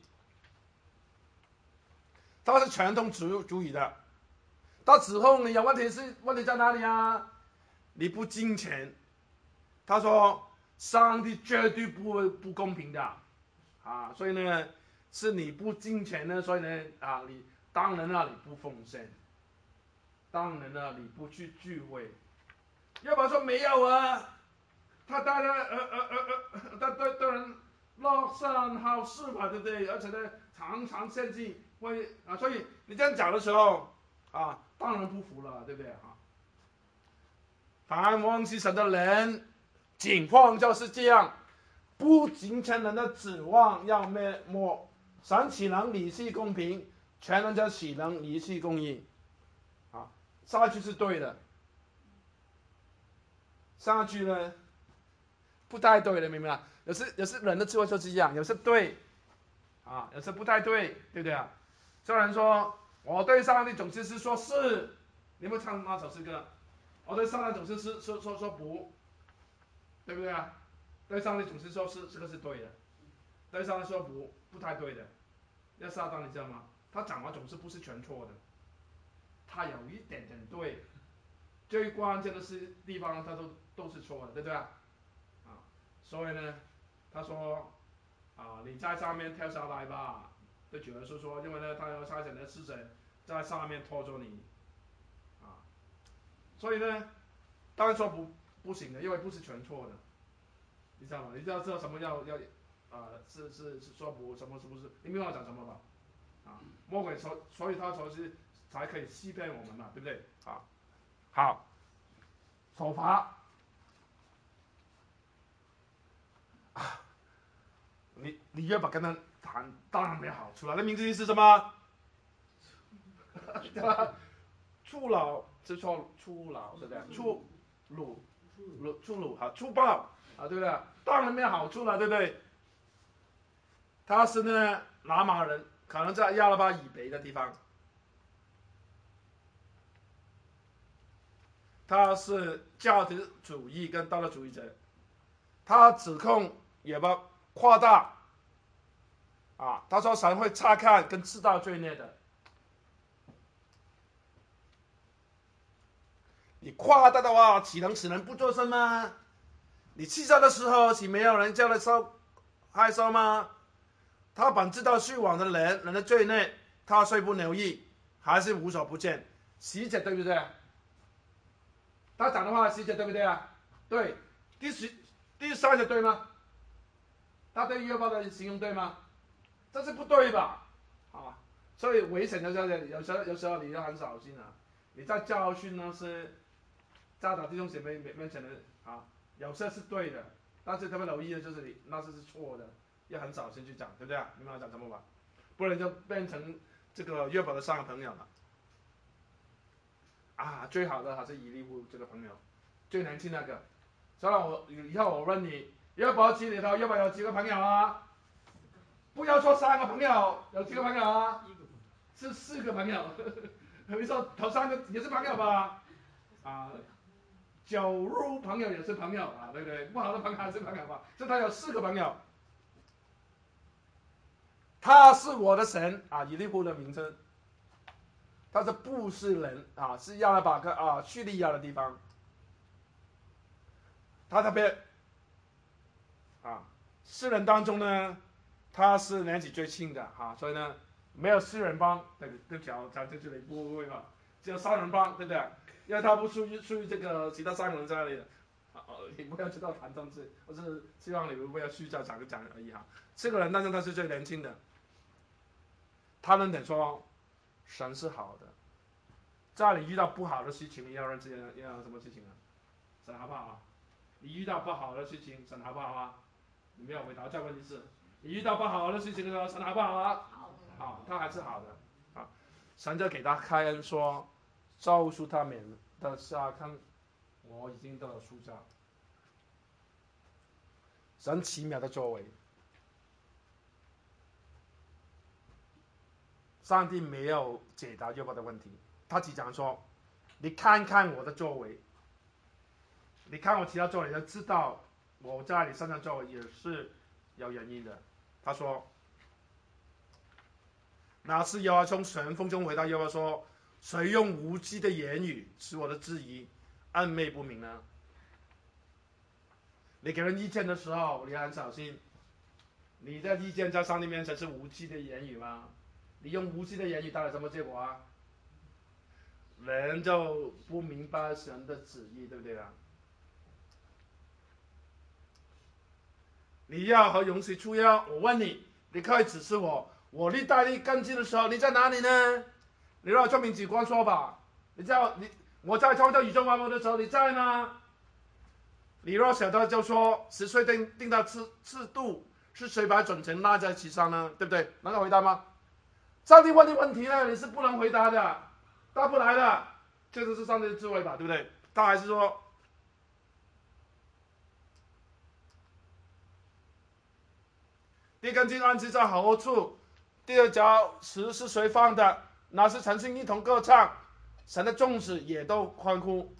他是传统主义的。他指控你有问题在哪里啊？你不敬虔。他说上帝绝对不公平的。所以呢，是你不敬虔呢，所以呢，你当然了，你不奉献，当然了，你不去聚会。要不然说没有啊，他当然他对人乐善好施嘛，对不对？而且呢，常常献祭会所以你这样讲的时候当然不服了，对不对凡忘记神的人，情况就是这样。不敬虔人的指望要灭没，神岂能理性公平？全能者岂能理性公义？上一句是对的，上一句呢不太对的，明白吗？有时人的智慧就是这样，有时对有时不太对，对不对啊？虽然说我对上帝总是说是，你有没有唱那首诗歌？我对上帝总是说不，对不对啊？对上帝总是说是，这个是对的。对上帝说不太对的。要撒旦你知道吗？他讲话总是不是全错的，他有一点点对，最关键的是地方他都是错的，对不对所以呢，他说你在上面跳下来吧，对主耶稣说，因为呢他要差遣的使者在上面拖着你所以呢，当然说不行的，因为不是全错的，你知道吗？你知道什么要是说不什么是不是？你明白我讲什么吧？魔鬼所以他才可以欺骗我们嘛，对不对？好，守法你约伯跟他谈，当然没好处了。那名字是什么？粗鲁是说粗鲁，对不对？粗鲁粗暴对不对？当然没好处了，对不对？他是呢拿马人，可能在亚拉巴以北的地方。他是价值主义跟道德主义者，他指控约伯夸大他说神会察看跟知道罪孽的。你夸大的话，岂能使人不作声吗？你气杀的时候，岂没有人叫他害臊吗？他本知道虚妄的人的罪孽，他虽不留意，还是无所不见。洗者对不对？他讲的话洗者对不对啊？对。第三者对吗？他对约伯的形容对吗？这是不对吧？所以危险的就是有时候你要很小心你在教训那些教导弟兄姐妹面前的有些是对的，但是他们留意的就是你那些是错的，要很小心去讲，对不对明白我讲什么吧？不然就变成这个约伯的三个朋友了。最好的还是以利户这个朋友，最年轻那个。所以以后我问你，约伯记里头约伯有几个朋友啊？不要说3个朋友，有几个朋友啊？是4个朋友。你说头3个也是朋友吧？酒肉朋友也是朋友对不对？不好的朋友还是朋友吧？所以他有4个朋友。他是我的神以利户的名称。 他是不是人啊？是亚拉巴克啊，叙利亚的地方。他特别啊，四人当中呢，他是年纪最轻的哈，所以呢，没有四人帮，对不起啊，在这里不会吧？只有三人帮，对不对？因为他不属于这个其他三个人在那里的。你不要知道谈政治，我是希望你们不要虚假讲而已哈。这个人，但是他是最年轻的，他能得说，神是好的，在你遇到不好的事情，你要什么事情啊？神好不好啊？你遇到不好的事情，神好不好啊？你没有回答，再问一次，你遇到不好的事情的时候，神好不好啊？好，他还是好的啊。神就给他开恩说，照恕他免的下坑，我已经都有赎价。神奇妙的作为，上帝没有解答约伯的问题，他只讲说：“你看看我的作为，你看我其他作为，就知道我在你身上作为也是有原因的。”他说：“那是耶和华从神风中回答耶和华说：谁用无稽的言语使我的质疑暧昧不明呢？”你给人意见的时候，你很小心。你的意见在上帝面前是无稽的言语吗？你用无稽的言语带来什么结果啊？人就不明白神的旨意，对不对啊？你要和勇士出腰，我问你，你可以指示我，我历代力跟进的时候，你在哪里呢？你让我证明举光说吧。我在创造宇宙万物的时候，你在吗？你若晓得就说，10岁定的制度是谁把准绳拉在其上呢？对不对？能够回答吗？上帝问你问题呢，你是不能回答的，答不来的，这就是上帝的智慧吧，对不对？他还是说，地根茎安置在何处？第二脚石是谁放的？那是诚心一同歌唱，神的众子也都欢呼。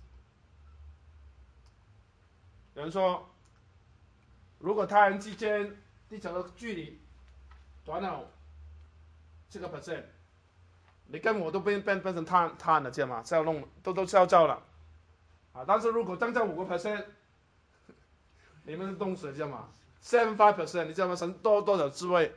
有人说，如果他人之间地球的距离短了这个 percent， 你跟我都变成碳了，知道吗？是要弄都是要造了啊！但是如果增加5%，你们是冻死了，知道吗？75%，你知道吗？神多少智慧？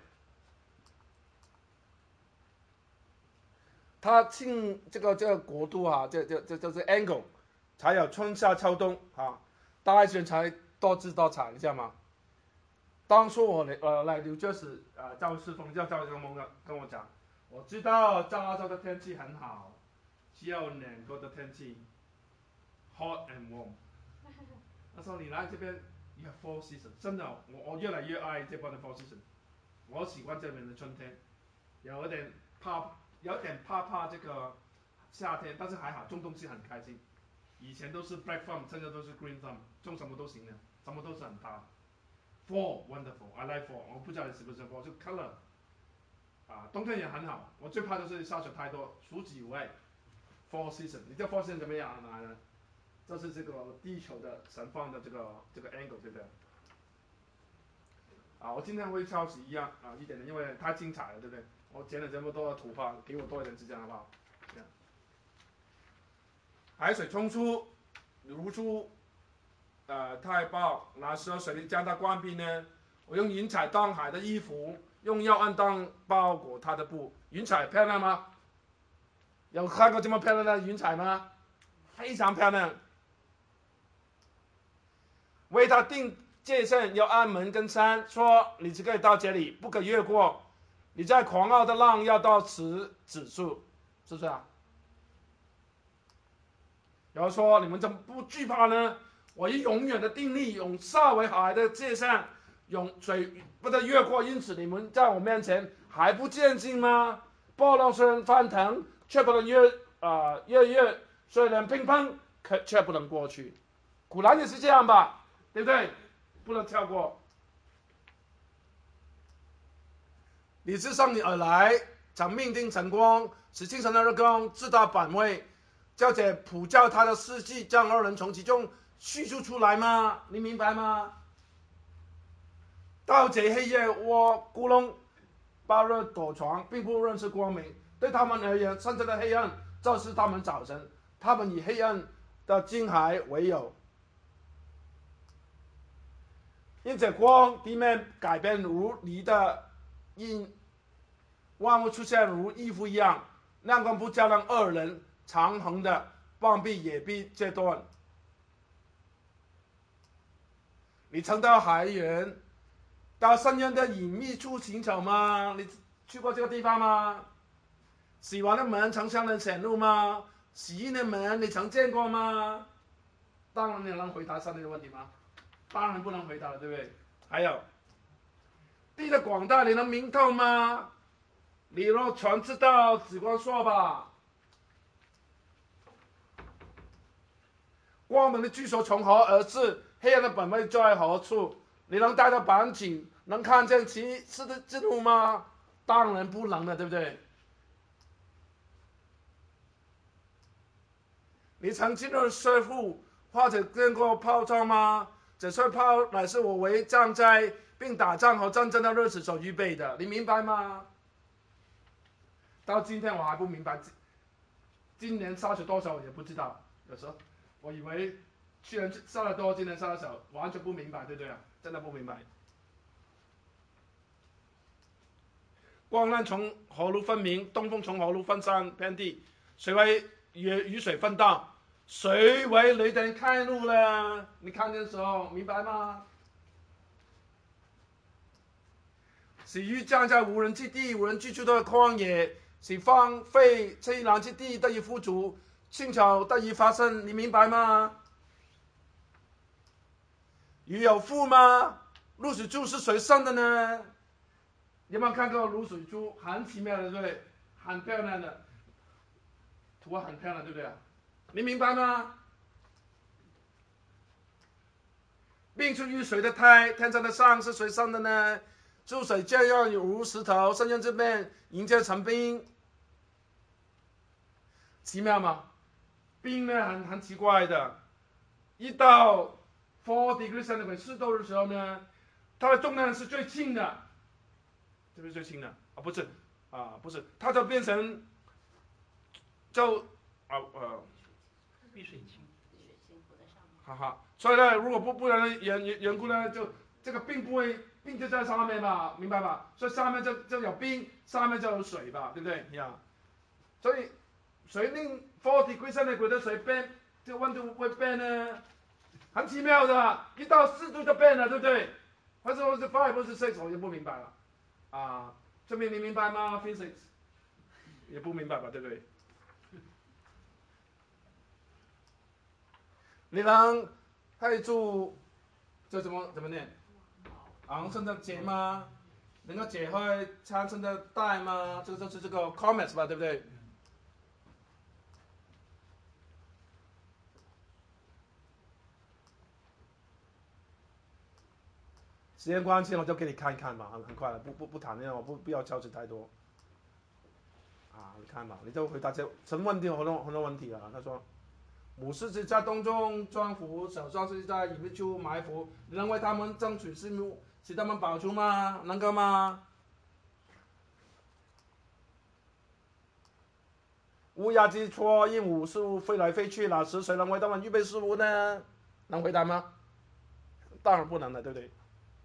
他庆这个国度啊，这是 angle， 才有春夏秋冬啊，大自然才多姿多彩，你知道吗？当初我来纽约时，赵世峰跟我讲，我知道加州的天气很好，只有2个的天气 ，hot and warm。他说你来这边 ，you have 4 seasons， 真的，我越来越爱这边的 4 seasons， 我喜欢这边的春天，有点怕这个夏天，但是还好种东西很开心。以前都是 black thumb， 现在都是 green thumb， 种什么都行的，什么都是很大的。Fall wonderful，I like fall。我不知道你喜不喜欢 fall，就 color。冬天也很好。我最怕就是下雪太多，数几位。Fall season， 你知道 fall season 怎么样呢？这是这个地球的神放的这个 angle， 对不对？我今天会抄袭一点的，因为太精彩了，对不对？我剪了这么多的图画，给我多一点时间好不好？海水冲出，如出太暴，那时候水力将它关闭呢？我用云彩当海的衣服，用药暗当包裹它的布。云彩漂亮吗？有看过这么漂亮的云彩吗？非常漂亮。为他定界限，要按门跟山，说你只可以到这里，不可越过。你在狂傲的浪要到此止住，是不是啊？有人说你们怎么不惧怕呢？我以永远的定力，用沙为海的界限，用水不得越过。因此你们在我面前还不渐进吗？波浪虽然翻腾，却不能越；虽然乒乓，却不能过去。古兰也是这样吧，对不对？不能跳过。你自上你而来，曾命定晨光，使清晨的日光自他本位。叫这普教他的事迹，将2人从其中叙述出来吗？你明白吗？盗贼黑夜窝咕窿，暴热躲藏，并不认识光明。对他们而言，深层的黑暗这是他们早晨，他们以黑暗的惊骇为友，因此光地面改变如泥的印，万物出现如衣服一样，亮光不叫让二人长恒的望必也必折断。你曾到海远，到深渊的隐秘处行走吗？你去过这个地方吗？死亡的门曾向人显露吗？死荫的门你曾见过吗？当然你能回答上帝的问题吗？当然不能回答了，对不对？还有，地的广大你能明透吗？你若全知道，只管说吧。光明的居所从何而至？黑暗的本位在何处？你能带到板井，能看见其事的之路吗？当然不能了，对不对？你曾进入水库，或者见过炮仗吗？这些炮乃是我为战灾并打仗和战争的日子所预备的，你明白吗？到今天我还不明白，今年杀死多少也不知道。有时候我以为去年杀得多，今年杀得少，完全不明白，对不对啊？真的不明白。光亮从何路分明？东风从何路分散遍地？谁为雨水分道？谁为雷电开路呢？你看见的时候明白吗？使鱼降在无人之地、无人居住的旷野，使荒废凄凉之地得以富足，青草得以发生，你明白吗？鱼有腹吗？露水珠是谁生的呢？有没有看过露水珠？很奇妙的，对不对？很漂亮的，图案很漂亮，对不对？你明白吗？命出于谁的胎？天上的上是谁生的呢？注水这样如石头，深渊之面迎接成冰，奇妙吗？冰呢很奇怪的，一到4 degrees centigrade 4度的时候呢，它的重量是最轻的，是不是最轻的？啊，不是，不是，它就变成就碧水清， 哈哈，所以呢，如果不然的缘故呢，就这个冰不会冰就在上面吧，明白吧？所以上面就有冰，上面就有水吧，对不对？呀，所以水令4 degrees centigrade 的水变，这个温度会变呢，很奇妙的，一到4度就变了，对不对？或者是5或是6，我就不明白了。这边你明白吗 ？Physics 也不明白吧，对不对？你能记住这怎么念？昂升的解吗？能够解开产生的带吗？这个就是这个 comments 吧，对不对？时间关系，我就给你看一看吧，很快了，不谈了，我不要交织太多。你看吧，你就回答这什么问题？很多问题啊。他说，母狮子在洞中装伏，小壮士在隐秘处埋伏，你能为他们争取事物，使他们保住吗？能够吗？乌鸦之错，鹦鹉事物飞来飞去，那时谁能为他们预备事物呢？能回答吗？当然不能了，对不对？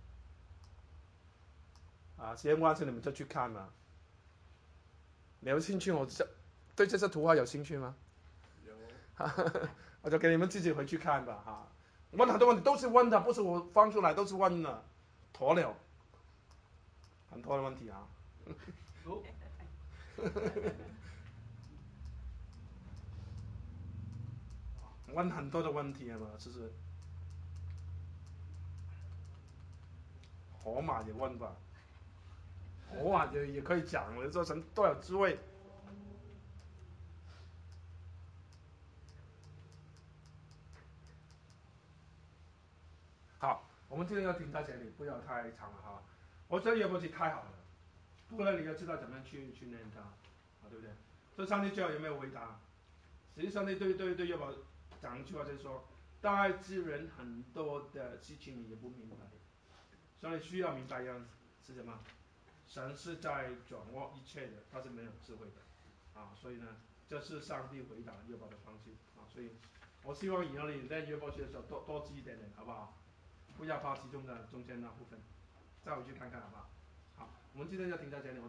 时间关系，你们就去看嘛。你有兴趣？对这些图画有兴趣吗？ 有， 我就给你们自己回去看吧。问很多问题都是问的，不是我放出来，都是问的，鸵鸟，很多的问题啊。问很多的问题嘛，是不是？河马也问吧，河马也可以讲，我做成多有滋味。好，我们今天要停在这里，不要太长了哈。我觉得有问题太好了，不过呢，你要知道怎么样去念它，对不对？所以上帝最后有没有回答？实际上帝对约伯讲一句话，就是说，大爱之人很多的事情你也不明白，所以需要明白一样是什么？神是在掌握一切的，他是没有智慧的，所以呢， 这是上帝回答约伯的方式啊，所以我希望以后你在约伯记的时候多记一点点，好不好？不要抛弃中间那部分，再回去看看好不好？好，我们今天就停在这里。